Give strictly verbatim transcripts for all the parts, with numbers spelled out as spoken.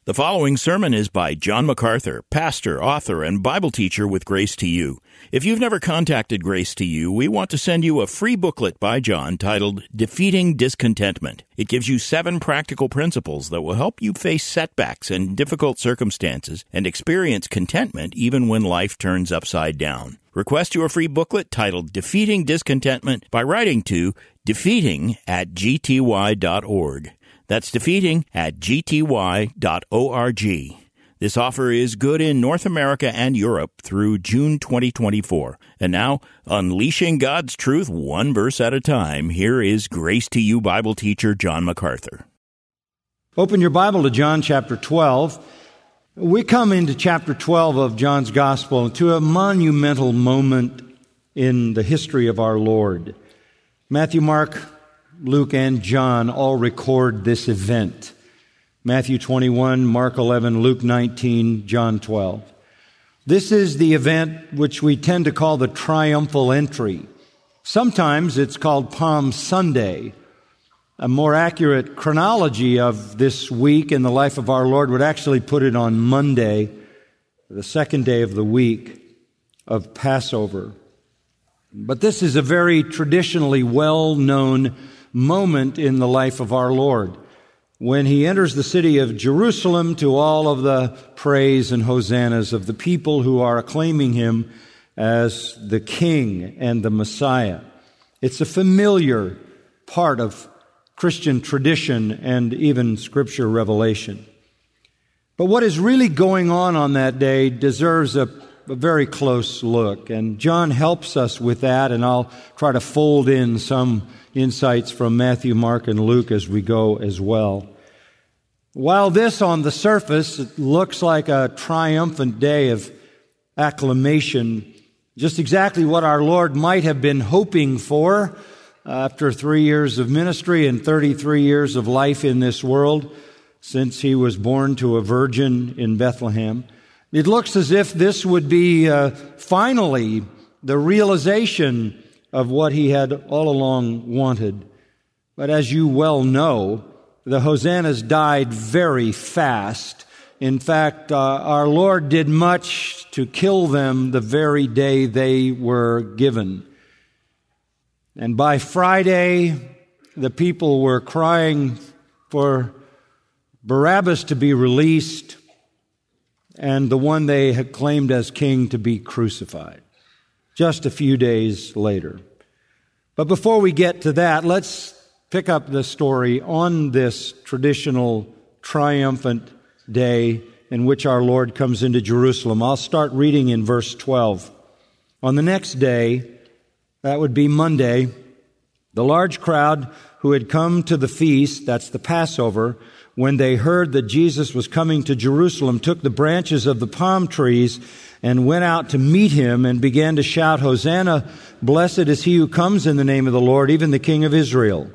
The following sermon is by John MacArthur, pastor, author, and Bible teacher with Grace to You. If you've never contacted Grace to You, we want to send you a free booklet by John titled Defeating Discontentment. It gives you seven practical principles that will help you face setbacks and difficult circumstances and experience contentment even when life turns upside down. Request your free booklet titled Defeating Discontentment by writing to defeating at g t y dot org. That's defeating at g t y dot org. This offer is good in North America and Europe through June twenty twenty-four. And now, unleashing God's truth one verse at a time, here is Grace to You Bible teacher John MacArthur. Open your Bible to John chapter twelve. We come into chapter twelve of John's Gospel to a monumental moment in the history of our Lord. Matthew, Mark, Luke, and John all record this event. Matthew twenty-one, Mark eleven, Luke nineteen, John twelve. This is the event which we tend to call the triumphal entry. Sometimes it's called Palm Sunday. A more accurate chronology of this week in the life of our Lord would actually put it on Monday, the second day of the week of Passover. But this is a very traditionally well-known moment in the life of our Lord, when he enters the city of Jerusalem to all of the praise and hosannas of the people who are acclaiming him as the King and the Messiah. It's a familiar part of Christian tradition and even Scripture revelation. But what is really going on on that day deserves a, a very close look, and John helps us with that, and I'll try to fold in some insights from Matthew, Mark, and Luke as we go as well. While this on the surface it looks like a triumphant day of acclamation, just exactly what our Lord might have been hoping for after three years of ministry and thirty-three years of life in this world since he was born to a virgin in Bethlehem. It looks as if this would be uh, finally the realization of what he had all along wanted. But as you well know, the hosannas died very fast. In fact, uh, our Lord did much to kill them the very day they were given. And by Friday, the people were crying for Barabbas to be released and the one they had claimed as king to be crucified. Just a few days later. But before we get to that, let's pick up the story on this traditional triumphant day in which our Lord comes into Jerusalem. I'll start reading in verse twelve. On the next day, that would be Monday, the large crowd who had come to the feast, that's the Passover, when they heard that Jesus was coming to Jerusalem, took the branches of the palm trees and went out to meet him and began to shout, "Hosanna, blessed is he who comes in the name of the Lord, even the King of Israel."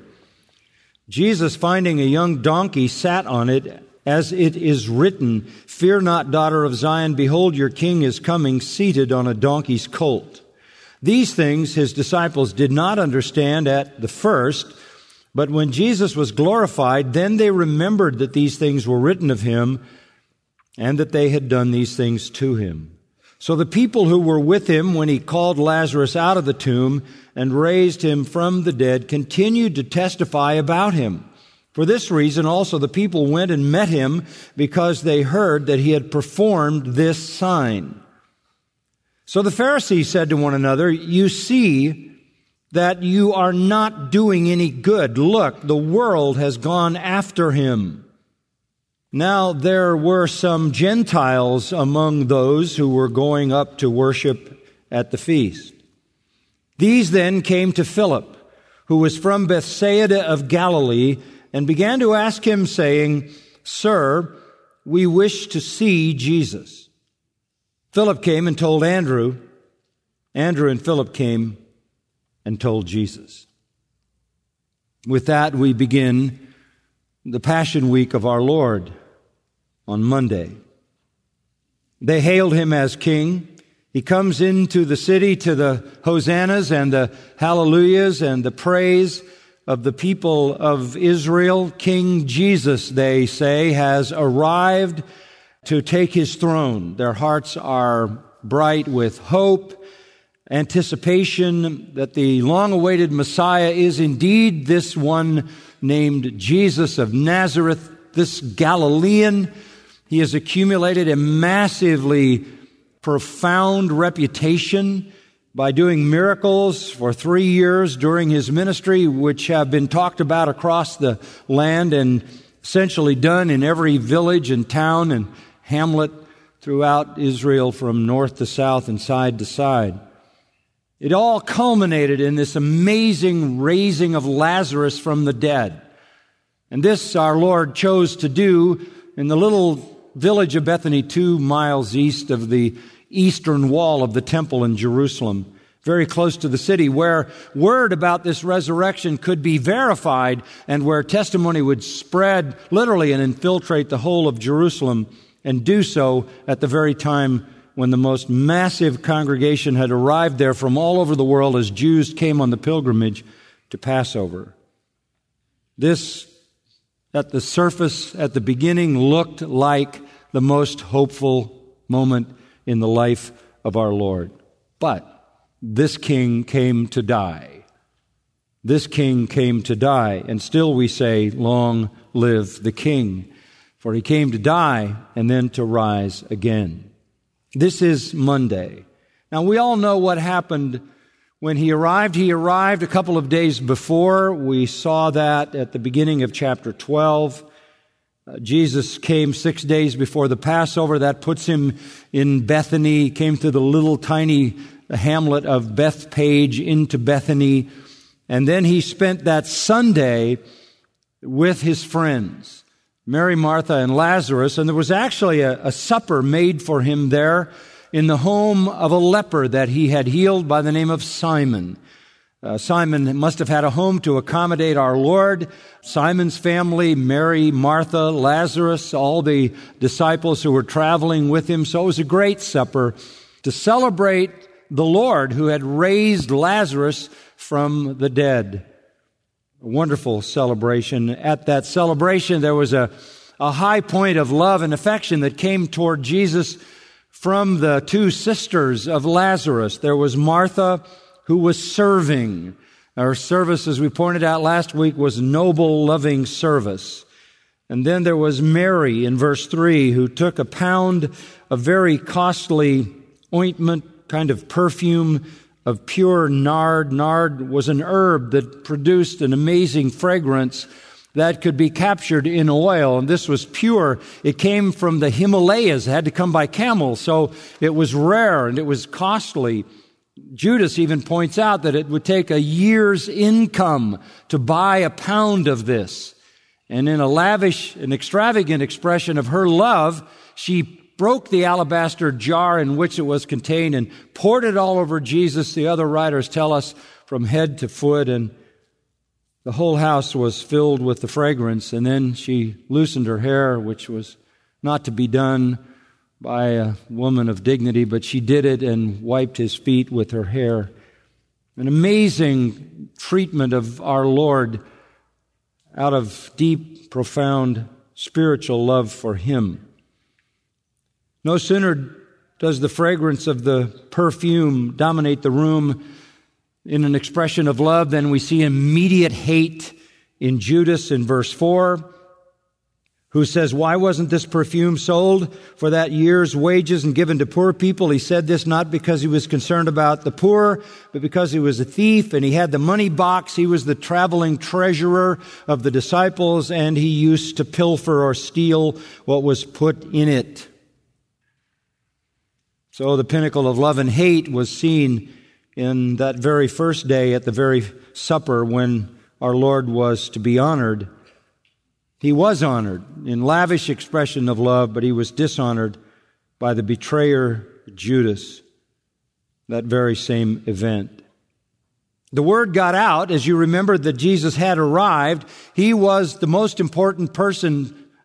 Jesus, finding a young donkey, sat on it, as it is written, "Fear not, daughter of Zion, behold, your king is coming, seated on a donkey's colt." These things his disciples did not understand at the first, but when Jesus was glorified, then they remembered that these things were written of him and that they had done these things to him. So the people who were with him when he called Lazarus out of the tomb and raised him from the dead continued to testify about him. For this reason also the people went and met him, because they heard that he had performed this sign. So the Pharisees said to one another, "You see that you are not doing any good. Look, the world has gone after him." Now there were some Gentiles among those who were going up to worship at the feast. These then came to Philip, who was from Bethsaida of Galilee, and began to ask him, saying, "Sir, we wish to see Jesus." Philip came and told Andrew. Andrew and Philip came and told Jesus. With that, we begin the Passion Week of our Lord on Monday. They hailed him as king. He comes into the city to the hosannas and the hallelujahs and the praise of the people of Israel. King Jesus, they say, has arrived to take his throne. Their hearts are bright with hope, anticipation that the long-awaited Messiah is indeed this one named Jesus of Nazareth, this Galilean. He has accumulated a massively profound reputation by doing miracles for three years during his ministry, which have been talked about across the land and essentially done in every village and town and hamlet throughout Israel from north to south and side to side. It all culminated in this amazing raising of Lazarus from the dead. And this our Lord chose to do in the little village of Bethany, two miles east of the eastern wall of the temple in Jerusalem, very close to the city, where word about this resurrection could be verified and where testimony would spread literally and infiltrate the whole of Jerusalem, and do so at the very time when the most massive congregation had arrived there from all over the world as Jews came on the pilgrimage to Passover. This, at the surface, at the beginning, looked like the most hopeful moment in the life of our Lord. But this king came to die. This king came to die, and still we say, long live the king. For he came to die and then to rise again. This is Monday. Now, we all know what happened when he arrived. He arrived a couple of days before. We saw that at the beginning of chapter twelve. Uh, Jesus came six days before the Passover. That puts him in Bethany. He came to the little tiny hamlet of Bethpage into Bethany. And then he spent that Sunday with his friends, Mary, Martha, and Lazarus, and there was actually a, a supper made for him there in the home of a leper that he had healed by the name of Simon. Uh, Simon must have had a home to accommodate our Lord. Simon's family, Mary, Martha, Lazarus, all the disciples who were traveling with him. So it was a great supper to celebrate the Lord who had raised Lazarus from the dead. A wonderful celebration. At that celebration, there was a, a high point of love and affection that came toward Jesus from the two sisters of Lazarus. There was Martha, who was serving. Our service, as we pointed out last week, was noble, loving service. And then there was Mary in verse three, who took a pound of very costly ointment, kind of perfume, of pure nard. Nard was an herb that produced an amazing fragrance that could be captured in oil, and this was pure. It came from the Himalayas. It had to come by camel, so it was rare and it was costly. Judas even points out that it would take a year's income to buy a pound of this. And in a lavish and extravagant expression of her love, she broke the alabaster jar in which it was contained and poured it all over Jesus. The other writers tell us from head to foot, and the whole house was filled with the fragrance. And then she loosened her hair, which was not to be done by a woman of dignity, but she did it and wiped his feet with her hair. An amazing treatment of our Lord out of deep, profound spiritual love for him. No sooner does the fragrance of the perfume dominate the room in an expression of love than we see immediate hate in Judas in verse four, who says, "Why wasn't this perfume sold for that year's wages and given to poor people?" He said this not because he was concerned about the poor, but because he was a thief and he had the money box. He was the traveling treasurer of the disciples, and he used to pilfer or steal what was put in it. So the pinnacle of love and hate was seen in that very first day at the very supper when our Lord was to be honored. He was honored in lavish expression of love, but he was dishonored by the betrayer Judas, that very same event. The word got out, as you remember, that Jesus had arrived. He was the most important person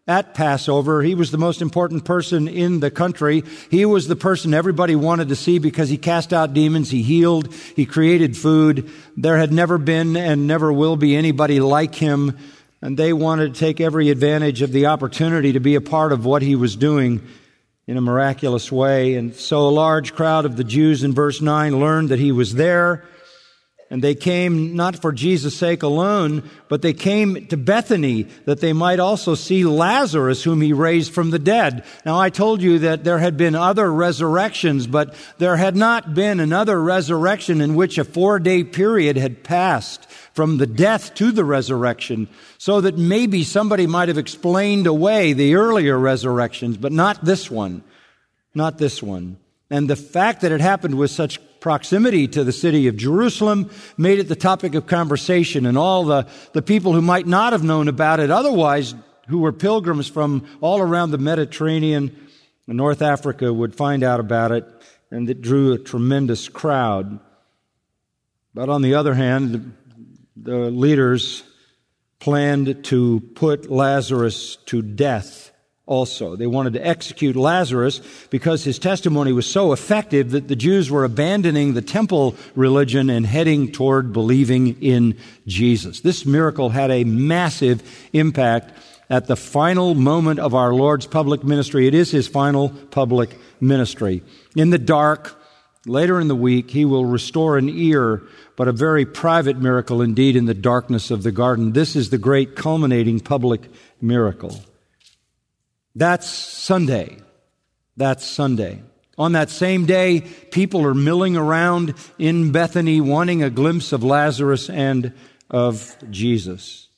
at Passover. He was the most important person in the country. He was the person everybody wanted to see because he cast out demons, he healed, he created food. There had never been and never will be anybody like him, and they wanted to take every advantage of the opportunity to be a part of what he was doing in a miraculous way. And so a large crowd of the Jews in verse nine learned that he was there. And they came not for Jesus' sake alone, but they came to Bethany that they might also see Lazarus, whom he raised from the dead. Now, I told you that there had been other resurrections, but there had not been another resurrection in which a four-day period had passed from the death to the resurrection, so that maybe somebody might have explained away the earlier resurrections, but not this one. Not this one. And the fact that it happened with such proximity to the city of Jerusalem made it the topic of conversation, and all the, the people who might not have known about it otherwise, who were pilgrims from all around the Mediterranean and North Africa, would find out about it, and it drew a tremendous crowd. But on the other hand, the, the leaders planned to put Lazarus to death also. They wanted to execute Lazarus because his testimony was so effective that the Jews were abandoning the temple religion and heading toward believing in Jesus. This miracle had a massive impact at the final moment of our Lord's public ministry. It is his final public ministry. In the dark, later in the week, he will restore an ear, but a very private miracle indeed in the darkness of the garden. This is the great culminating public miracle. That's Sunday. That's Sunday. On that same day, people are milling around in Bethany wanting a glimpse of Lazarus and of Jesus.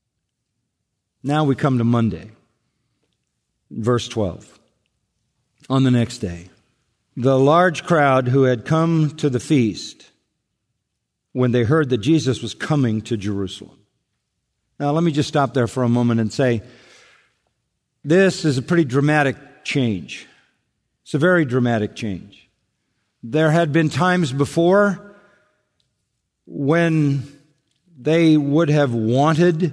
Now we come to Monday, verse twelve. On the next day, the large crowd who had come to the feast when they heard that Jesus was coming to Jerusalem. Now let me just stop there for a moment and say, this is a pretty dramatic change. It's a very dramatic change. There had been times before when they would have wanted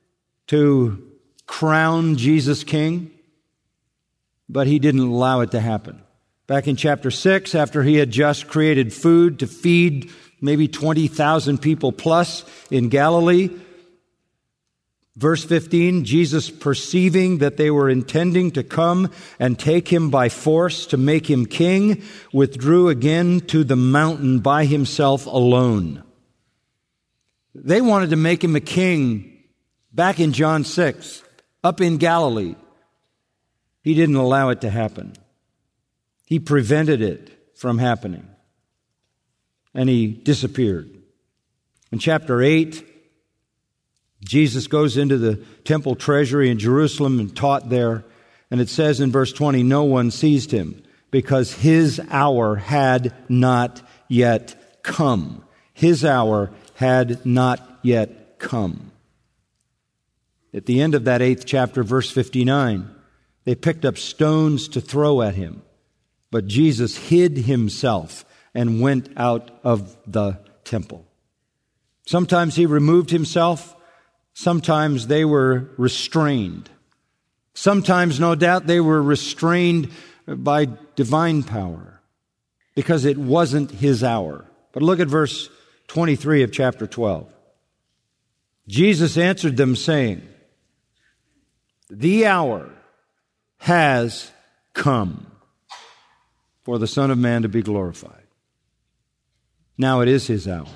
to crown Jesus king, but he didn't allow it to happen. Back in chapter six, after he had just created food to feed maybe twenty thousand people plus in Galilee, verse fifteen, Jesus, perceiving that they were intending to come and take him by force to make him king, withdrew again to the mountain by himself alone. They wanted to make him a king back in John six, up in Galilee. He didn't allow it to happen. He prevented it from happening. And he disappeared. In chapter eight, Jesus goes into the temple treasury in Jerusalem and taught there. And it says in verse twenty, no one seized him because his hour had not yet come. His hour had not yet come. At the end of that eighth chapter, verse fifty-nine, they picked up stones to throw at him. But Jesus hid himself and went out of the temple. Sometimes he removed himself. Sometimes they were restrained. Sometimes, no doubt, they were restrained by divine power because it wasn't his hour. But look at verse twenty-three of chapter twelve. Jesus answered them, saying, the hour has come for the Son of Man to be glorified. Now it is his hour.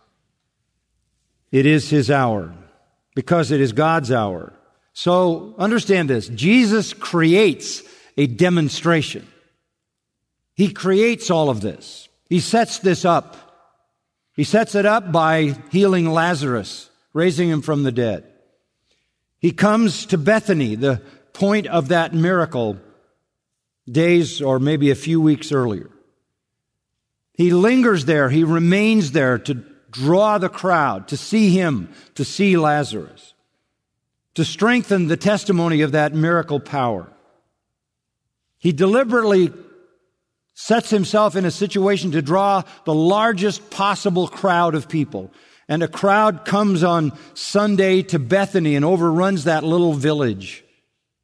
It is his hour. Because it is God's hour. So understand this. Jesus creates a demonstration. He creates all of this. He sets this up. He sets it up by healing Lazarus, raising him from the dead. He comes to Bethany, the point of that miracle, days or maybe a few weeks earlier. He lingers there. He remains there to draw the crowd, to see him, to see Lazarus, to strengthen the testimony of that miracle power. He deliberately sets himself in a situation to draw the largest possible crowd of people. And a crowd comes on Sunday to Bethany and overruns that little village.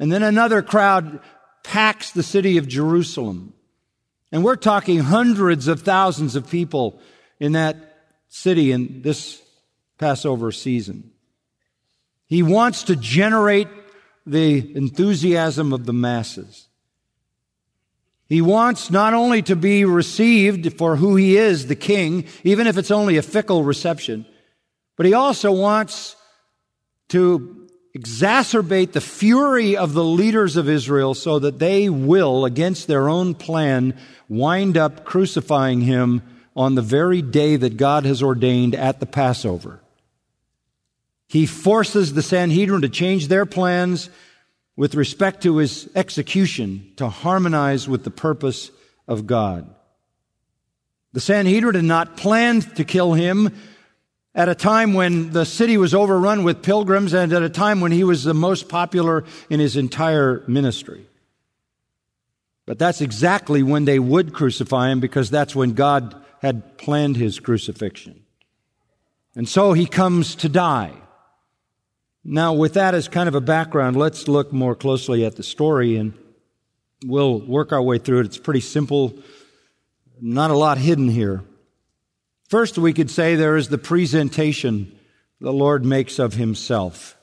And then another crowd packs the city of Jerusalem. And we're talking hundreds of thousands of people in that city in this Passover season. He wants to generate the enthusiasm of the masses. He wants not only to be received for who he is, the king, even if it's only a fickle reception, but he also wants to exacerbate the fury of the leaders of Israel so that they will, against their own plan, wind up crucifying him on the very day that God has ordained at the Passover. He forces the Sanhedrin to change their plans with respect to his execution to harmonize with the purpose of God. The Sanhedrin had not planned to kill him at a time when the city was overrun with pilgrims and at a time when he was the most popular in his entire ministry. But that's exactly when they would crucify him, because that's when God had planned his crucifixion. And so he comes to die. Now, with that as kind of a background, let's look more closely at the story, and we'll work our way through it. It's pretty simple, not a lot hidden here. First, we could say there is the presentation the Lord makes of himself.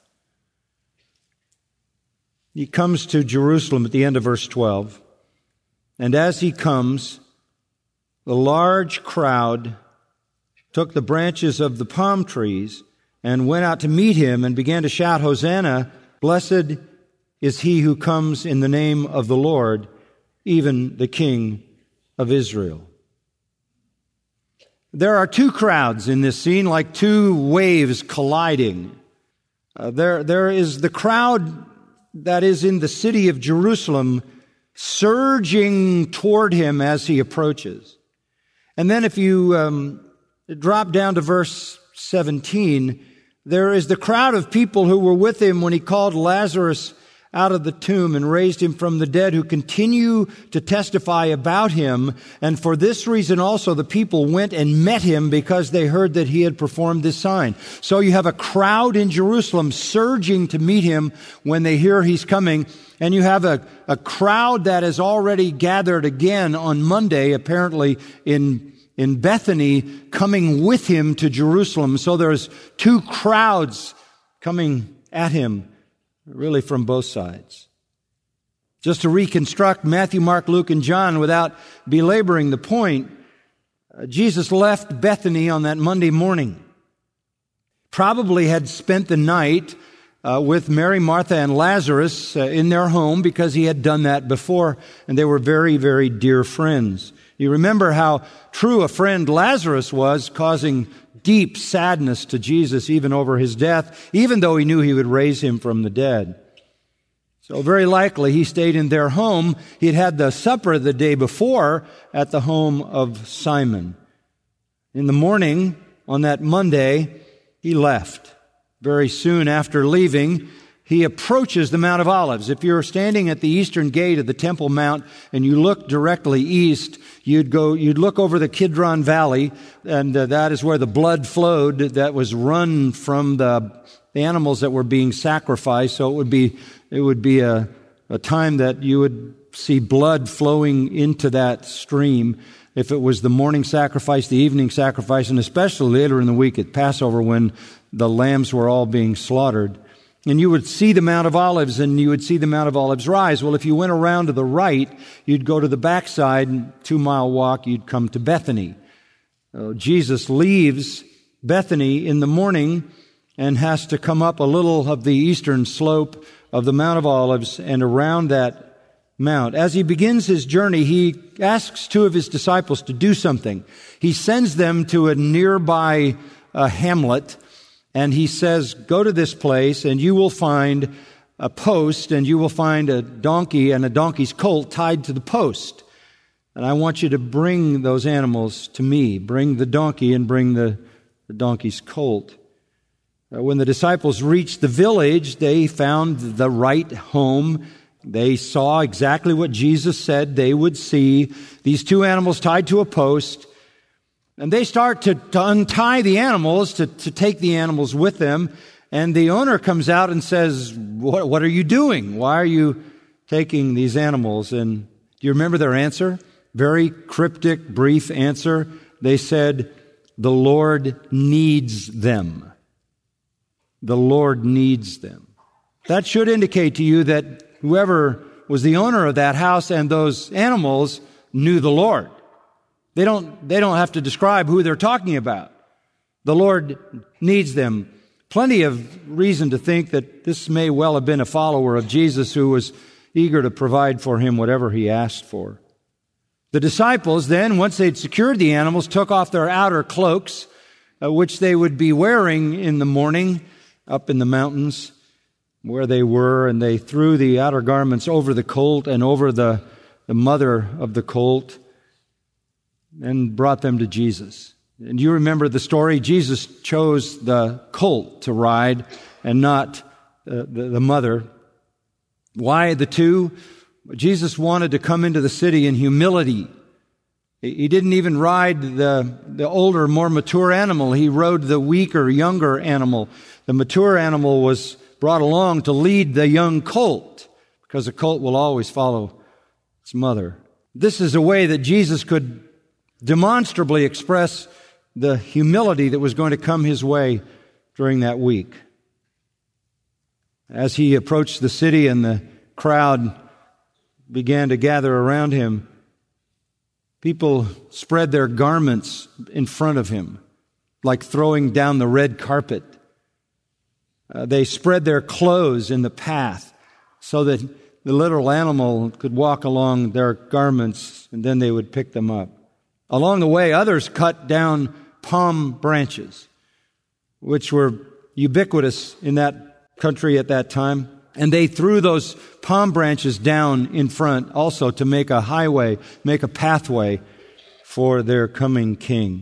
He comes to Jerusalem at the end of verse twelve, and as he comes, the large crowd took the branches of the palm trees and went out to meet him and began to shout, "Hosanna, blessed is he who comes in the name of the Lord, even the King of Israel." There are two crowds in this scene, like two waves colliding. Uh, there, there is the crowd that is in the city of Jerusalem surging toward him as he approaches. And then if you um, drop down to verse seventeen, there is the crowd of people who were with him when he called Lazarus out of the tomb and raised him from the dead, who continue to testify about him. And for this reason also the people went and met him, because they heard that he had performed this sign. So you have a crowd in Jerusalem surging to meet him when they hear he's coming. And you have a, a crowd that has already gathered again on Monday, apparently in in Bethany, coming with him to Jerusalem. So there's two crowds coming at him, really from both sides. Just to reconstruct Matthew, Mark, Luke, and John without belaboring the point, uh, Jesus left Bethany on that Monday morning. Probably had spent the night uh, with Mary, Martha, and Lazarus uh, in their home, because he had done that before, and they were very, very dear friends. You remember how true a friend Lazarus was, causing deep sadness to Jesus even over his death, even though he knew he would raise him from the dead. So very likely he stayed in their home. He had had the supper the day before at the home of Simon. In the morning, on that Monday, he left. Very soon after leaving, he approaches the Mount of Olives. If you're standing at the eastern gate of the Temple Mount and you look directly east, you'd go, you'd look over the Kidron Valley, and uh, that is where the blood flowed that was run from the, the animals that were being sacrificed. So it would be, it would be a, a time that you would see blood flowing into that stream. If it was the morning sacrifice, the evening sacrifice, and especially later in the week at Passover when the lambs were all being slaughtered. And you would see the Mount of Olives, and you would see the Mount of Olives rise. Well, if you went around to the right, you'd go to the backside, two-mile walk, you'd come to Bethany. Uh, Jesus leaves Bethany in the morning and has to come up a little of the eastern slope of the Mount of Olives and around that mount. As he begins his journey, he asks two of his disciples to do something. He sends them to a nearby uh, hamlet, and he says, "Go to this place and you will find a post, and you will find a donkey and a donkey's colt tied to the post. And I want you to bring those animals to me. Bring the donkey and bring the, the donkey's colt." Uh, when the disciples reached the village, they found the right home. They saw exactly what Jesus said they would see. These two animals tied to a post. And they start to, to untie the animals, to, to take the animals with them. And the owner comes out and says, what, what are you doing? Why are you taking these animals? And do you remember their answer? Very cryptic, brief answer. They said, the Lord needs them. The Lord needs them. That should indicate to you that whoever was the owner of that house and those animals knew the Lord. They don't, they don't have to describe who they're talking about. The Lord needs them. Plenty of reason to think that this may well have been a follower of Jesus who was eager to provide for him whatever he asked for. The disciples then, once they'd secured the animals, took off their outer cloaks, uh, which they would be wearing in the morning up in the mountains where they were, and they threw the outer garments over the colt and over the, the mother of the colt and brought them to Jesus. And you remember the story. Jesus chose the colt to ride and not uh, the, the mother. Why the two? Jesus wanted to come into the city in humility. He didn't even ride the, the older, more mature animal. He rode the weaker, younger animal. The mature animal was brought along to lead the young colt, because a colt will always follow its mother. This is a way that Jesus could demonstrably express the humility that was going to come his way during that week. As he approached the city and the crowd began to gather around him, people spread their garments in front of him, like throwing down the red carpet. Uh, they spread their clothes in the path so that the little animal could walk along their garments, and then they would pick them up. Along the way, others cut down palm branches, which were ubiquitous in that country at that time. And they threw those palm branches down in front also to make a highway, make a pathway for their coming king.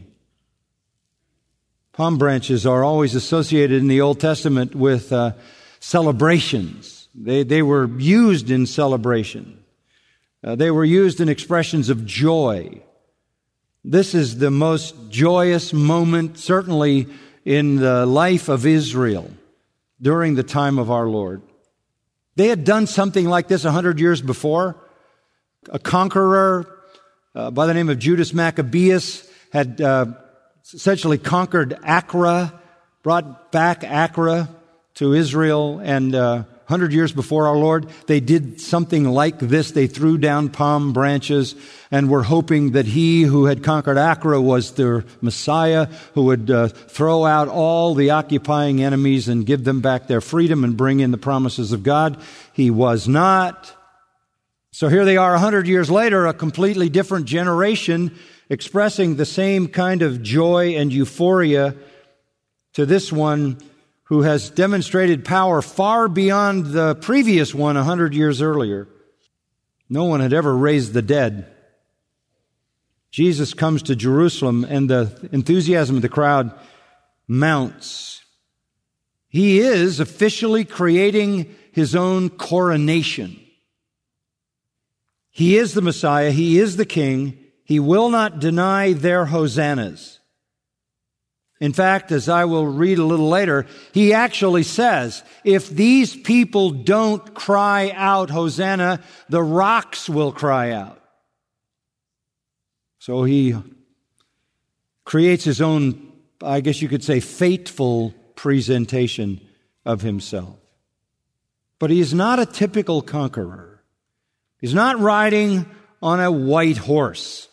Palm branches are always associated in the Old Testament with uh, celebrations. They, they were used in celebration. Uh, they were used in expressions of joy. This is the most joyous moment, certainly in the life of Israel during the time of our Lord. They had done something like this a hundred years before. A conqueror uh, by the name of Judas Maccabeus had uh, essentially conquered Acra, brought back Acra to Israel, and uh, a hundred years before our Lord, they did something like this. They threw down palm branches and were hoping that he who had conquered Acra was their Messiah, who would uh, throw out all the occupying enemies and give them back their freedom and bring in the promises of God. He was not. So here they are a hundred years later, a completely different generation expressing the same kind of joy and euphoria to this one who has demonstrated power far beyond the previous one a hundred years earlier. No one had ever raised the dead. Jesus comes to Jerusalem, and the enthusiasm of the crowd mounts. He is officially creating his own coronation. He is the Messiah. He is the King. He will not deny their hosannas. In fact, as I will read a little later, he actually says, if these people don't cry out Hosanna, the rocks will cry out. So he creates his own, I guess you could say, fateful presentation of himself. But he is not a typical conqueror. He's not riding on a white horse.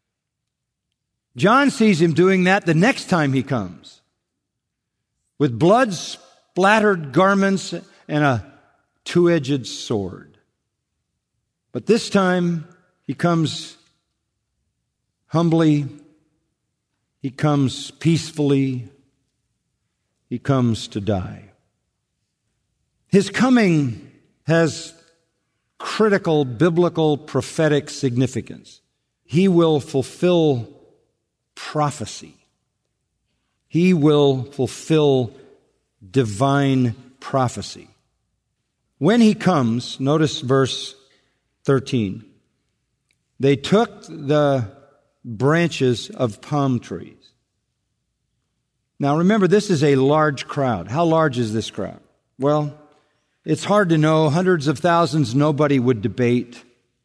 John sees him doing that the next time he comes, with blood-splattered garments and a two-edged sword. But this time he comes humbly, he comes peacefully, he comes to die. His coming has critical biblical prophetic significance. He will fulfill prophecy. He will fulfill divine prophecy. When he comes, notice verse thirteen. They took the branches of palm trees. Now remember, this is a large crowd. How large is this crowd? Well, it's hard to know. Hundreds of thousands, nobody would debate.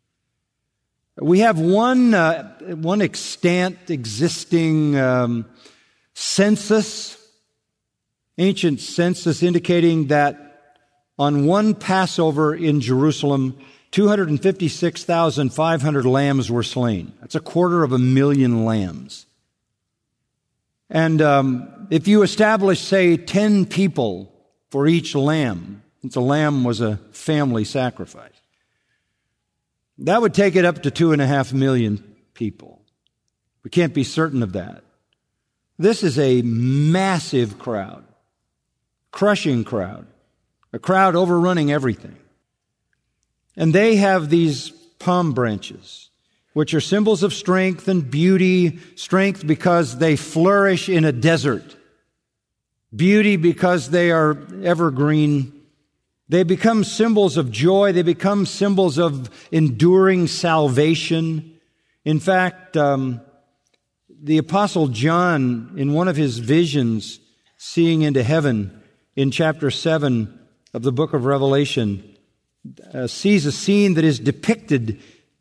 We have one uh, one extant existing um, census, ancient census indicating that on one Passover in Jerusalem, two hundred fifty-six thousand five hundred lambs were slain. That's a quarter of a million lambs. And um, if you establish, say, ten people for each lamb, since a lamb was a family sacrifice, that would take it up to two and a half million people. We can't be certain of that. This is a massive crowd, crushing crowd, a crowd overrunning everything. And they have these palm branches, which are symbols of strength and beauty. Strength because they flourish in a desert. Beauty because they are evergreen. They become symbols of joy. They become symbols of enduring salvation. In fact, um, the Apostle John, in one of his visions, seeing into heaven, in chapter seven of the book of Revelation, uh, sees a scene that is depicted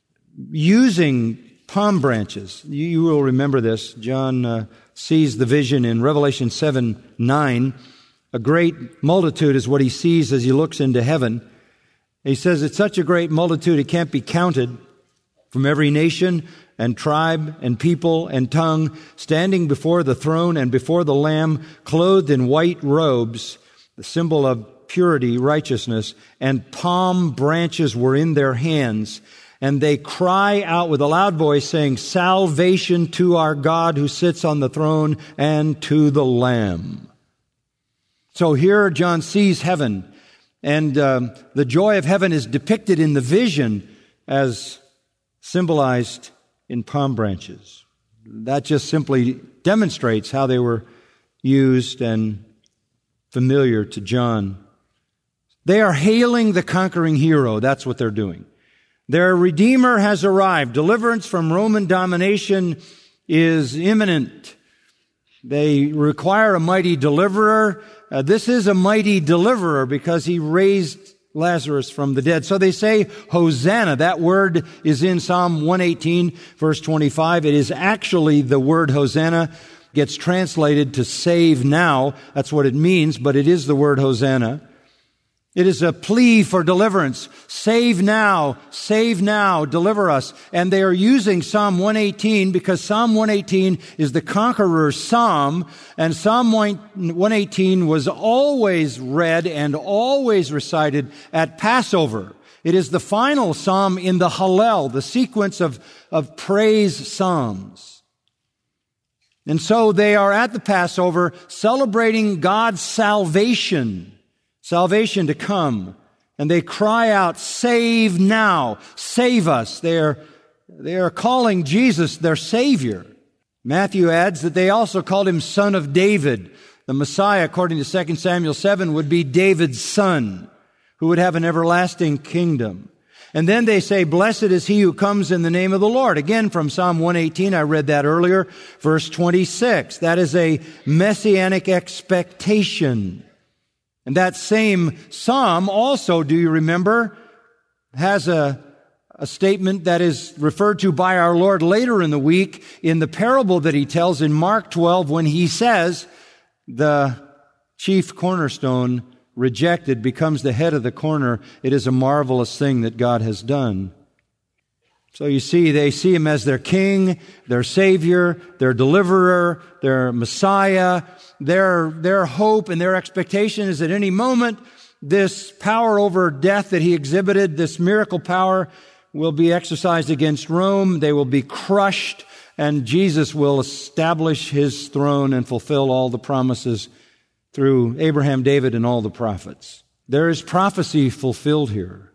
using palm branches. You, you will remember this. John uh, sees the vision in Revelation seven nine. A great multitude is what he sees as he looks into heaven. He says it's such a great multitude it can't be counted, from every nation and tribe and people and tongue, standing before the throne and before the Lamb, clothed in white robes, the symbol of purity, righteousness, and palm branches were in their hands. And they cry out with a loud voice, saying, "Salvation to our God who sits on the throne and to the Lamb." So here John sees heaven, and um, the joy of heaven is depicted in the vision as symbolized in palm branches. That just simply demonstrates how they were used and familiar to John. They are hailing the conquering hero. That's what they're doing. Their Redeemer has arrived. Deliverance from Roman domination is imminent. They require a mighty deliverer. Uh, this is a mighty deliverer because he raised Lazarus from the dead. So they say, Hosanna. That word is in Psalm one eighteen, verse twenty-five. It is actually the word Hosanna gets translated to save now. That's what it means, but it is the word Hosanna. It is a plea for deliverance. Save now, save now, deliver us. And they are using Psalm one eighteen because Psalm one eighteen is the conqueror's psalm, and Psalm one eighteen was always read and always recited at Passover. It is the final psalm in the Hallel, the sequence of, of praise psalms. And so they are at the Passover celebrating God's salvation. Salvation to come. And they cry out, "Save now! Save us!" They are, they are calling Jesus their Savior. Matthew adds that they also called him Son of David. The Messiah, according to Second Samuel seven, would be David's son, who would have an everlasting kingdom. And then they say, "Blessed is he who comes in the name of the Lord." Again, from Psalm one eighteen, I read that earlier, verse twenty-six. That is a messianic expectation. And that same psalm also, do you remember, has a, a statement that is referred to by our Lord later in the week in the parable that he tells in Mark twelve when he says, the chief cornerstone rejected becomes the head of the corner. It is a marvelous thing that God has done. So you see, they see him as their king, their savior, their deliverer, their Messiah. Their, their hope and their expectation is that any moment this power over death that he exhibited, this miracle power, will be exercised against Rome. They will be crushed, and Jesus will establish his throne and fulfill all the promises through Abraham, David, and all the prophets. There is prophecy fulfilled here.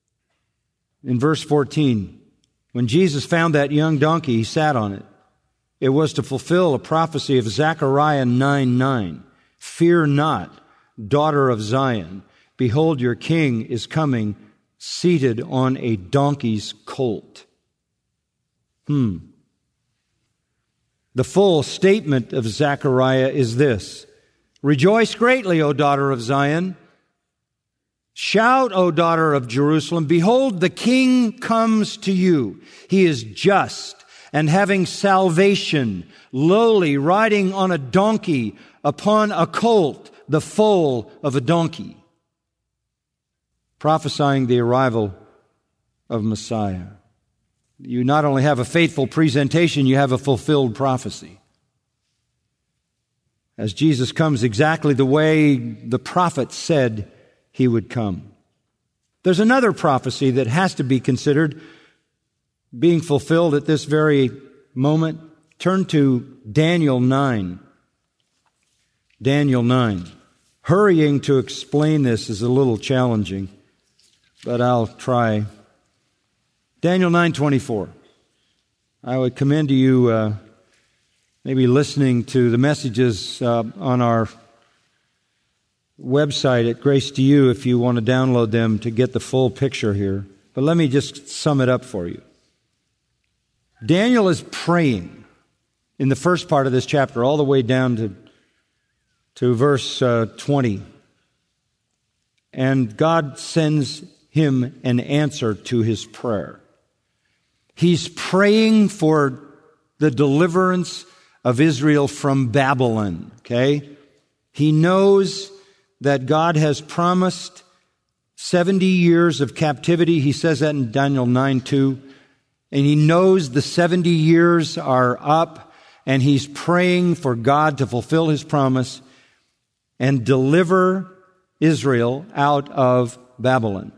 In verse fourteen, when Jesus found that young donkey, he sat on it. It was to fulfill a prophecy of Zechariah nine nine. "Fear not, daughter of Zion. Behold, your king is coming, seated on a donkey's colt." Hmm. The full statement of Zechariah is this: Rejoice greatly, O daughter of Zion. Shout, O daughter of Jerusalem. Behold, the King comes to you. He is just and having salvation, lowly, riding on a donkey, upon a colt, the foal of a donkey. Prophesying the arrival of Messiah. You not only have a faithful presentation, you have a fulfilled prophecy. As Jesus comes exactly the way the prophet said he would come. There's another prophecy that has to be considered being fulfilled at this very moment. Turn to Daniel nine. Daniel nine. Hurrying to explain this is a little challenging, but I'll try. Daniel nine twenty-four. I would commend to you uh, maybe listening to the messages uh, on our website at Grace to You if you want to download them to get the full picture here. But let me just sum it up for you. Daniel is praying in the first part of this chapter all the way down to, to verse uh, twenty. And God sends him an answer to his prayer. He's praying for the deliverance of Israel from Babylon, okay? He knows that God has promised seventy years of captivity. He says that in Daniel nine two. And he knows the seventy years are up, and he's praying for God to fulfill his promise and deliver Israel out of Babylon.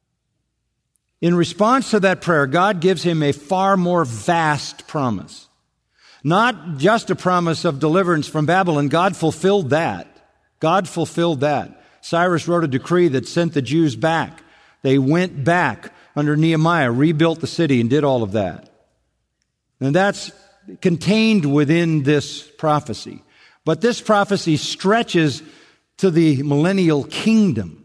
In response to that prayer, God gives him a far more vast promise. Not just a promise of deliverance from Babylon. God fulfilled that. God fulfilled that. Cyrus wrote a decree that sent the Jews back. They went back under Nehemiah, rebuilt the city, and did all of that. And that's contained within this prophecy. But this prophecy stretches to the millennial kingdom.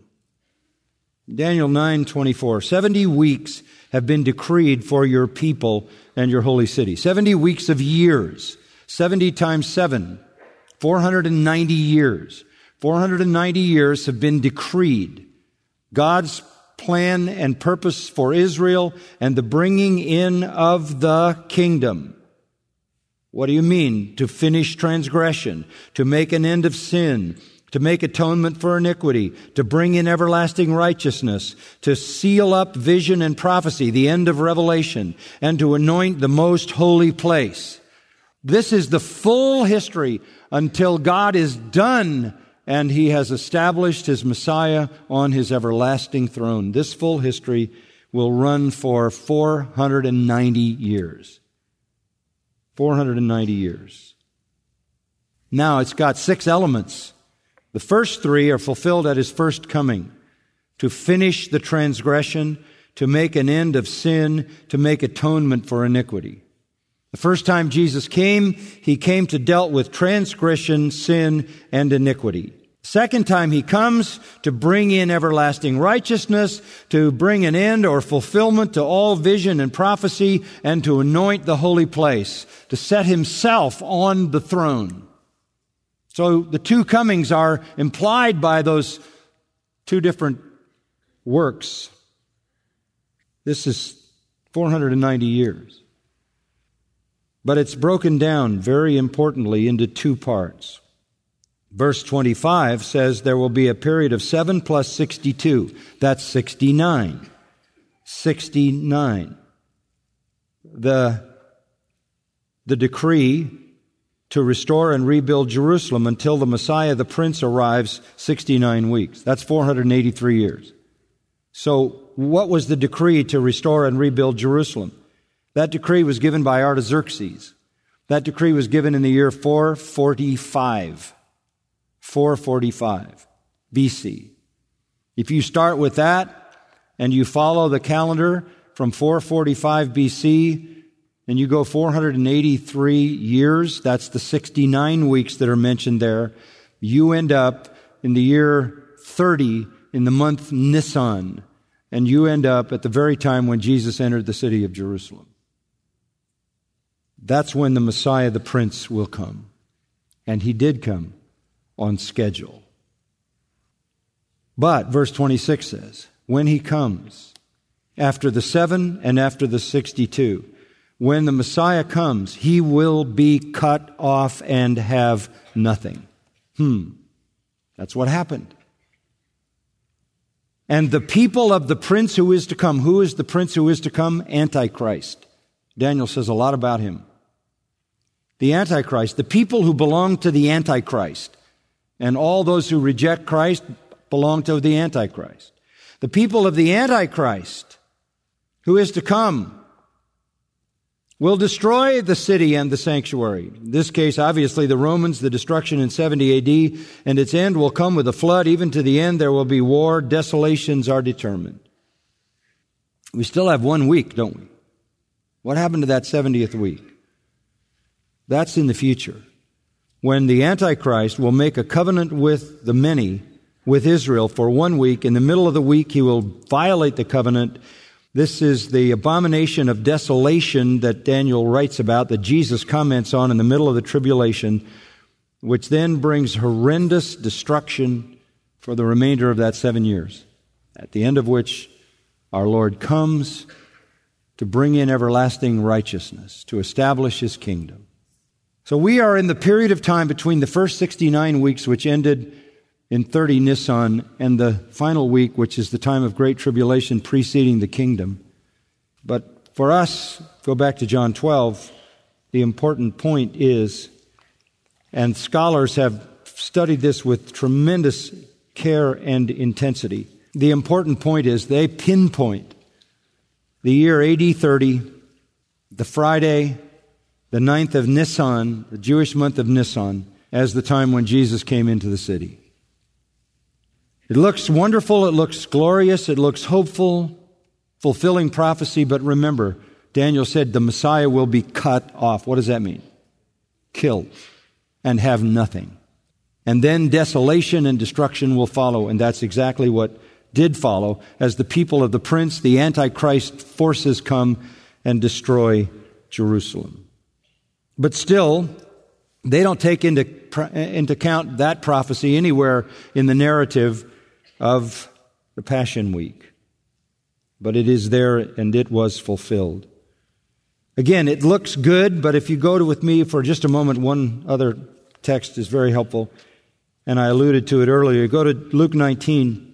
Daniel nine twenty-four. Seventy weeks have been decreed for your people and your holy city. Seventy weeks of years. Seventy times seven. four hundred ninety years. four hundred ninety years have been decreed. God's plan and purpose for Israel and the bringing in of the kingdom. What do you mean? To finish transgression, to make an end of sin, to make atonement for iniquity, to bring in everlasting righteousness, to seal up vision and prophecy, the end of Revelation, and to anoint the most holy place. This is the full history until God is done and he has established his Messiah on his everlasting throne. This full history will run for four hundred ninety years. four hundred ninety years. Now, it's got six elements. The first three are fulfilled at his first coming. To finish the transgression, to make an end of sin, to make atonement for iniquity. The first time Jesus came, he came to deal with transgression, sin, and iniquity. Second time he comes to bring in everlasting righteousness, to bring an end or fulfillment to all vision and prophecy, and to anoint the holy place, to set himself on the throne. So the two comings are implied by those two different works. This is four hundred ninety years. But it's broken down very importantly into two parts. Verse twenty-five says there will be a period of seven plus sixty-two. That's sixty-nine. sixty-nine. The, the decree to restore and rebuild Jerusalem until the Messiah, the Prince, arrives, sixty-nine weeks. That's four hundred eighty-three years. So what was the decree to restore and rebuild Jerusalem? That decree was given by Artaxerxes. That decree was given in the year four forty-five. four forty-five B C. If you start with that and you follow the calendar from four forty-five B C and you go four hundred eighty-three years, that's the sixty-nine weeks that are mentioned there, you end up in the year thirty in the month Nisan, and you end up at the very time when Jesus entered the city of Jerusalem. That's when the Messiah, the Prince, will come. And he did come on schedule. But, verse twenty-six says, when he comes, after the seven and after the sixty-two, when the Messiah comes, he will be cut off and have nothing. Hmm. That's what happened. And the people of the Prince who is to come, who is the Prince who is to come? Antichrist. Daniel says a lot about him. The Antichrist, the people who belong to the Antichrist, and all those who reject Christ belong to the Antichrist. The people of the Antichrist, who is to come, will destroy the city and the sanctuary. In this case, obviously, the Romans, the destruction in seventy A D, and its end will come with a flood. Even to the end, there will be war. Desolations are determined. We still have one week, don't we? What happened to that seventieth week? That's in the future, when the Antichrist will make a covenant with the many, with Israel, for one week. In the middle of the week, he will violate the covenant. This is the abomination of desolation that Daniel writes about, that Jesus comments on in the middle of the tribulation, which then brings horrendous destruction for the remainder of that seven years, at the end of which our Lord comes to bring in everlasting righteousness, to establish his kingdom. So we are in the period of time between the first sixty-nine weeks, which ended in thirty Nisan, and the final week, which is the time of great tribulation preceding the kingdom. But for us, go back to John twelve, the important point is, and scholars have studied this with tremendous care and intensity, the important point is they pinpoint the year A D thirty, the Friday, the ninth of Nisan, the Jewish month of Nisan, as the time when Jesus came into the city. It looks wonderful, it looks glorious, it looks hopeful, fulfilling prophecy, but remember, Daniel said the Messiah will be cut off. What does that mean? Killed and have nothing. And then desolation and destruction will follow, and that's exactly what did follow as the people of the Prince, the Antichrist forces, come and destroy Jerusalem. But still, they don't take into, into account that prophecy anywhere in the narrative of the Passion Week. But it is there, and it was fulfilled. Again, it looks good, but if you go to with me for just a moment, one other text is very helpful, and I alluded to it earlier. Go to Luke nineteen.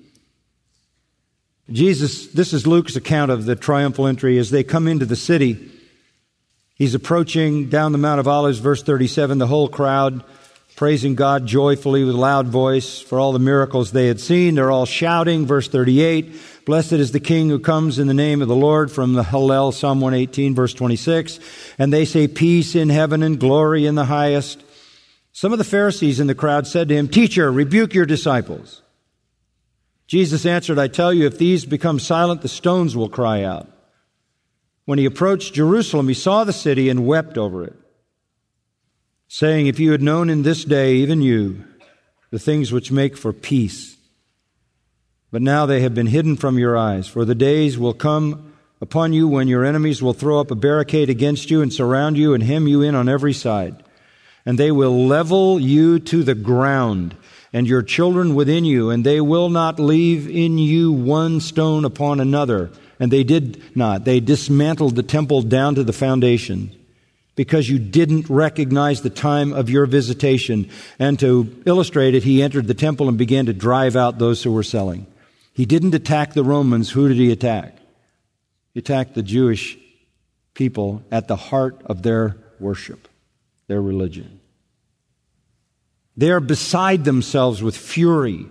Jesus, this is Luke's account of the triumphal entry as they come into the city. He's approaching down the Mount of Olives, verse thirty-seven, the whole crowd praising God joyfully with a loud voice for all the miracles they had seen. They're all shouting, verse thirty-eight, blessed is the King who comes in the name of the Lord, from the Hallel, Psalm one eighteen, verse twenty-six. And they say, peace in heaven and glory in the highest. Some of the Pharisees in the crowd said to him, Teacher, rebuke your disciples. Jesus answered, I tell you, if these become silent, the stones will cry out. When he approached Jerusalem, he saw the city and wept over it, saying, if you had known in this day, even you, the things which make for peace, but now they have been hidden from your eyes. For the days will come upon you when your enemies will throw up a barricade against you and surround you and hem you in on every side. And they will level you to the ground, and your children within you, and they will not leave in you one stone upon another. And they did not. They dismantled the temple down to the foundation, because you didn't recognize the time of your visitation. And to illustrate it, he entered the temple and began to drive out those who were selling. He didn't attack the Romans. Who did he attack? He attacked the Jewish people at the heart of their worship, their religion. They are beside themselves with fury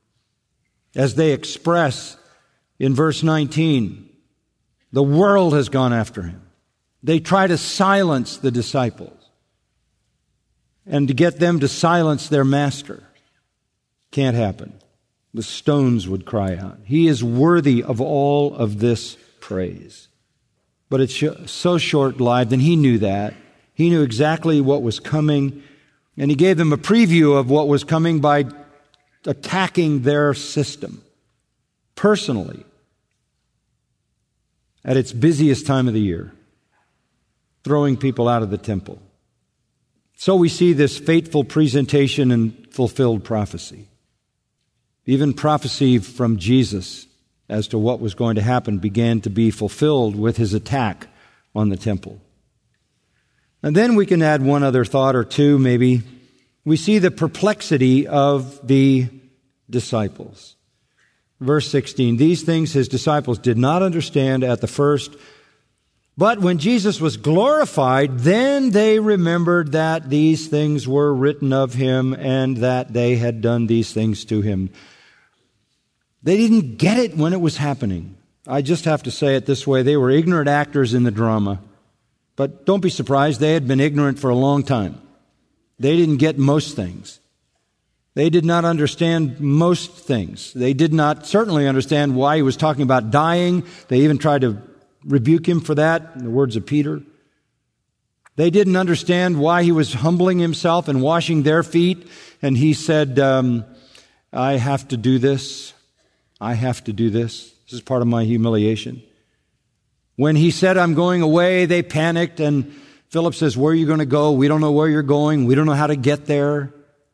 as they express in verse nineteen, the world has gone after him. They try to silence the disciples and to get them to silence their master. Can't happen. The stones would cry out. He is worthy of all of this praise. But it's so short-lived, and he knew that. He knew exactly what was coming, and he gave them a preview of what was coming by attacking their system personally at its busiest time of the year. throwing people out of the temple. So we see this fateful presentation and fulfilled prophecy. Even prophecy from Jesus as to what was going to happen began to be fulfilled with his attack on the temple. And then we can add one other thought or two, maybe. We see the perplexity of the disciples. Verse sixteen, these things his disciples did not understand at the first, but when Jesus was glorified, then they remembered that these things were written of him and that they had done these things to him. They didn't get it when it was happening. I just have to say it this way. They were ignorant actors in the drama. But don't be surprised. They had been ignorant for a long time. They didn't get most things. They did not understand most things. They did not certainly understand why he was talking about dying. They even tried to rebuke him for that, in the words of Peter. They didn't understand why he was humbling himself and washing their feet. And he said, um, I have to do this. I have to do this. This is part of my humiliation. When he said, I'm going away, they panicked. And Philip says, where are you going to go? We don't know where you're going. We don't know how to get there.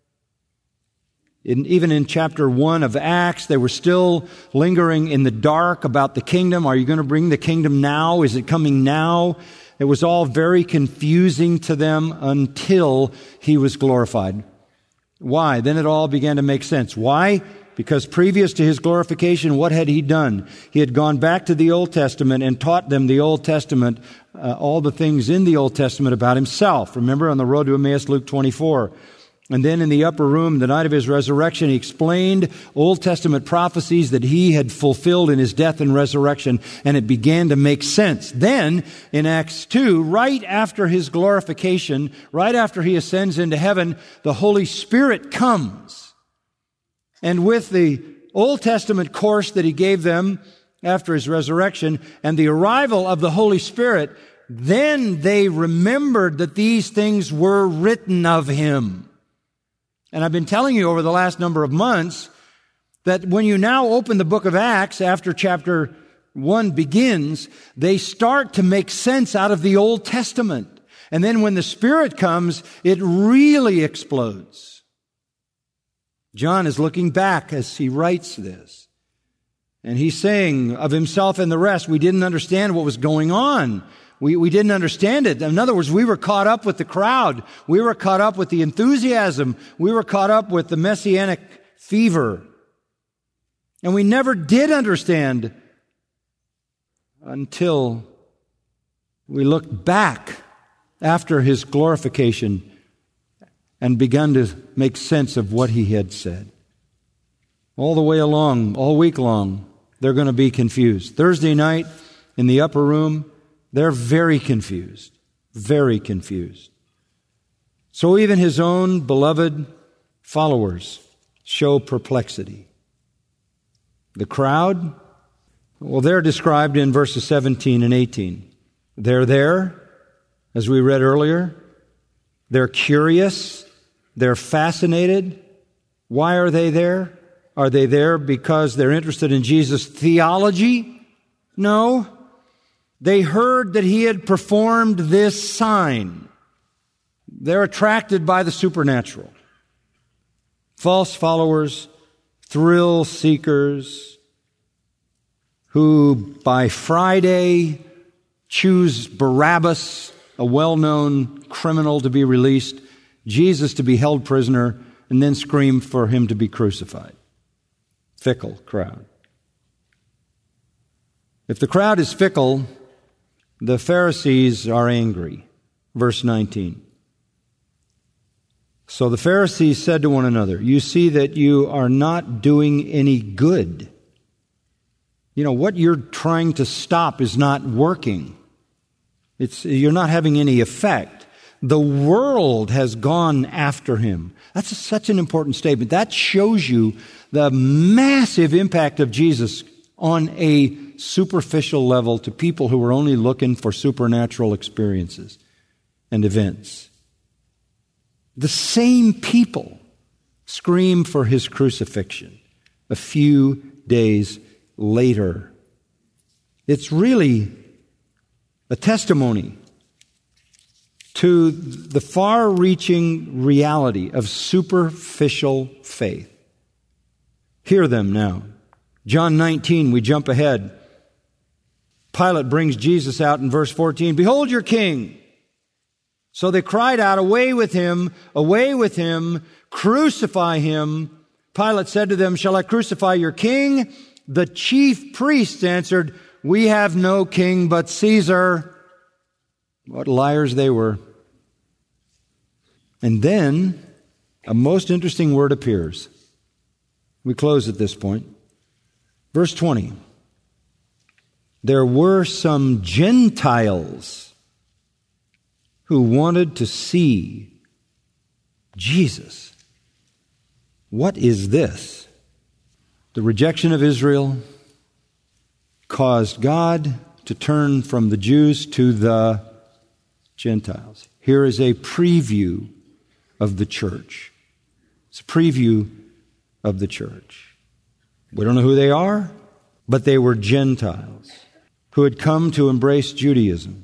In, even in chapter one of Acts, they were still lingering in the dark about the kingdom. Are you going to bring the kingdom now? Is it coming now? It was all very confusing to them until he was glorified. Why? Then it all began to make sense. Why? Because previous to his glorification, what had he done? He had gone back to the Old Testament and taught them the Old Testament, uh, all the things in the Old Testament about himself. Remember on the road to Emmaus, Luke twenty-four. And then in the upper room, the night of his resurrection, he explained Old Testament prophecies that he had fulfilled in his death and resurrection, and it began to make sense. Then, in Acts two, right after his glorification, right after he ascends into heaven, the Holy Spirit comes. And with the Old Testament course that he gave them after his resurrection and the arrival of the Holy Spirit, then they remembered that these things were written of him. And I've been telling you over the last number of months that when you now open the book of Acts after chapter one begins, they start to make sense out of the Old Testament. And then when the Spirit comes, it really explodes. John is looking back as he writes this. And he's saying of himself and the rest, we didn't understand what was going on. We, we didn't understand it. In other words, we were caught up with the crowd. We were caught up with the enthusiasm. We were caught up with the messianic fever. And we never did understand until we looked back after his glorification and begun to make sense of what he had said. All the way along, all week long, they're going to be confused. Thursday night in the upper room, they're very confused, very confused. So even his own beloved followers show perplexity. The crowd, well, they're described in verses seventeen and eighteen. They're there, as we read earlier. They're curious. They're fascinated. Why are they there? Are they there because they're interested in Jesus' theology? No. They heard that he had performed this sign. They're attracted by the supernatural. False followers, thrill seekers, who by Friday choose Barabbas, a well-known criminal, to be released, Jesus to be held prisoner, and then scream for him to be crucified. Fickle crowd. If the crowd is fickle, the Pharisees are angry. Verse nineteen. So the Pharisees said to one another, you see that you are not doing any good. You know, what you're trying to stop is not working. It's, you're not having any effect. The world has gone after him. That's a, such an important statement. That shows you the massive impact of Jesus on a superficial level to people who were only looking for supernatural experiences and events. The same people scream for his crucifixion a few days later. It's really a testimony to the far-reaching reality of superficial faith. Hear them now. John nineteen, we jump ahead. Pilate brings Jesus out in verse fourteen. Behold your king. So they cried out, away with him, away with him, crucify him. Pilate said to them, shall I crucify your king? The chief priests answered, we have no king but Caesar. What liars they were. And then a most interesting word appears. We close at this point. Verse twenty. There were some Gentiles who wanted to see Jesus. What is this? The rejection of Israel caused God to turn from the Jews to the Gentiles. Here is a preview of the church. It's a preview of the church. We don't know who they are, but they were Gentiles who had come to embrace Judaism.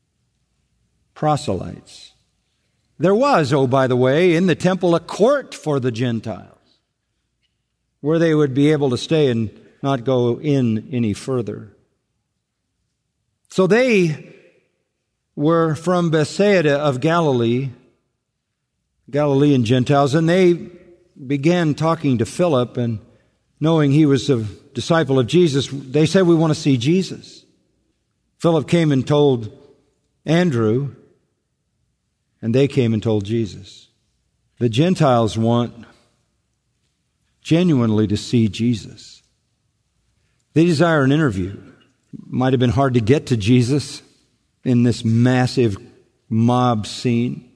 Proselytes. There was, oh, by the way, in the temple a court for the Gentiles where they would be able to stay and not go in any further. So they were from Bethsaida of Galilee, Galilean Gentiles, and they began talking to Philip, and knowing he was a disciple of Jesus, they said, we want to see Jesus. Philip came and told Andrew, and they came and told Jesus. The Gentiles want genuinely to see Jesus. They desire an interview. Might have been hard to get to Jesus in this massive mob scene,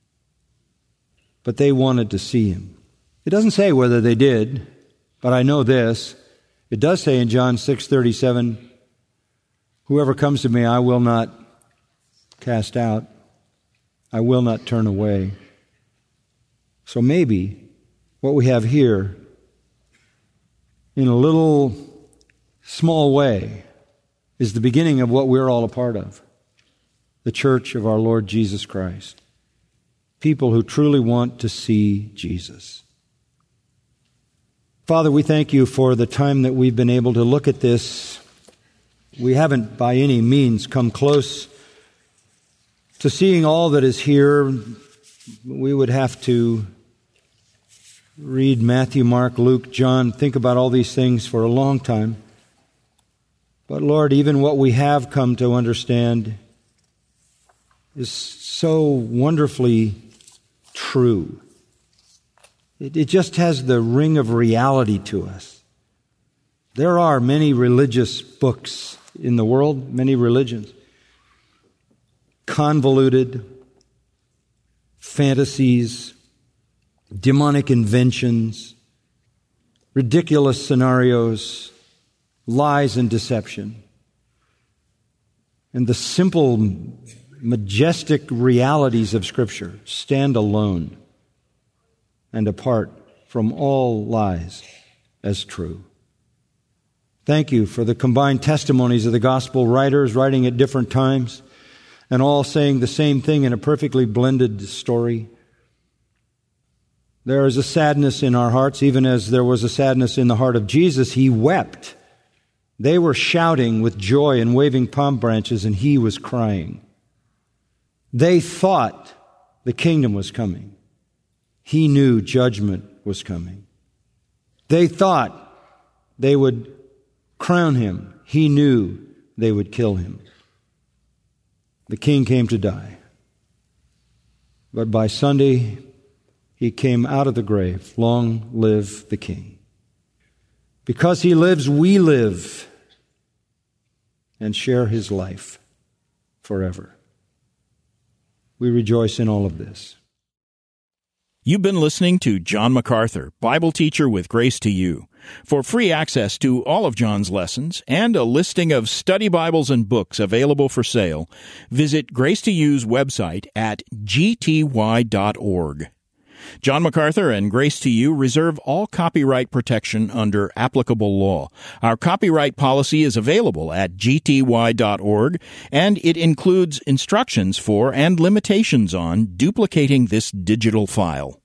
but they wanted to see him. It doesn't say whether they did, but I know this. It does say in John six thirty-seven, whoever comes to me, I will not cast out. I will not turn away. So maybe what we have here, in a little small way, is the beginning of what we're all a part of. The church of our Lord Jesus Christ. People who truly want to see Jesus. Father, we thank you for the time that we've been able to look at this. We haven't by any means come close to seeing all that is here. We would have to read Matthew, Mark, Luke, John, think about all these things for a long time. But Lord, even what we have come to understand is so wonderfully true. It, it just has the ring of reality to us. There are many religious books in the world, many religions. Convoluted fantasies, demonic inventions, ridiculous scenarios, lies and deception. And the simple, majestic realities of Scripture stand alone and apart from all lies as true. Thank you for the combined testimonies of the gospel writers writing at different times and all saying the same thing in a perfectly blended story. There is a sadness in our hearts, even as there was a sadness in the heart of Jesus. He wept. They were shouting with joy and waving palm branches, and he was crying. They thought the kingdom was coming. He knew judgment was coming. They thought they would crown him. He knew they would kill him. The king came to die. But by Sunday, he came out of the grave. Long live the King. Because he lives, we live and share his life forever. We rejoice in all of this. You've been listening to John MacArthur, Bible teacher with Grace to You. For free access to all of John's lessons and a listing of study Bibles and books available for sale, visit Grace to You's website at g t y dot org. John MacArthur and Grace to You reserve all copyright protection under applicable law. Our copyright policy is available at g t y dot org, and it includes instructions for and limitations on duplicating this digital file.